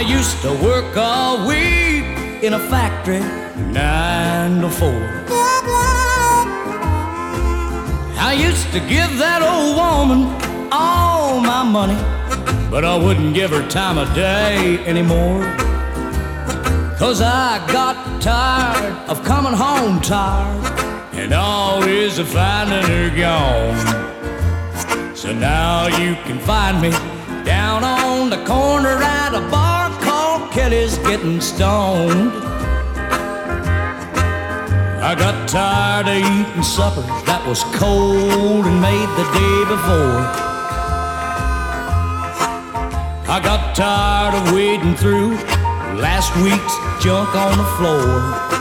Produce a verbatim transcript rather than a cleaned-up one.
used to work all week in a factory, nine to four. I used to give that old woman all my money, but I wouldn't give her time of day anymore. 'Cause I got tired of coming home tired and always finding her gone. So now you can find me down on the corner at a bar called Kelly's Getting Stoned. I got tired of eating supper that was cold and made the day before. I got tired of wading through last week's junk on the floor.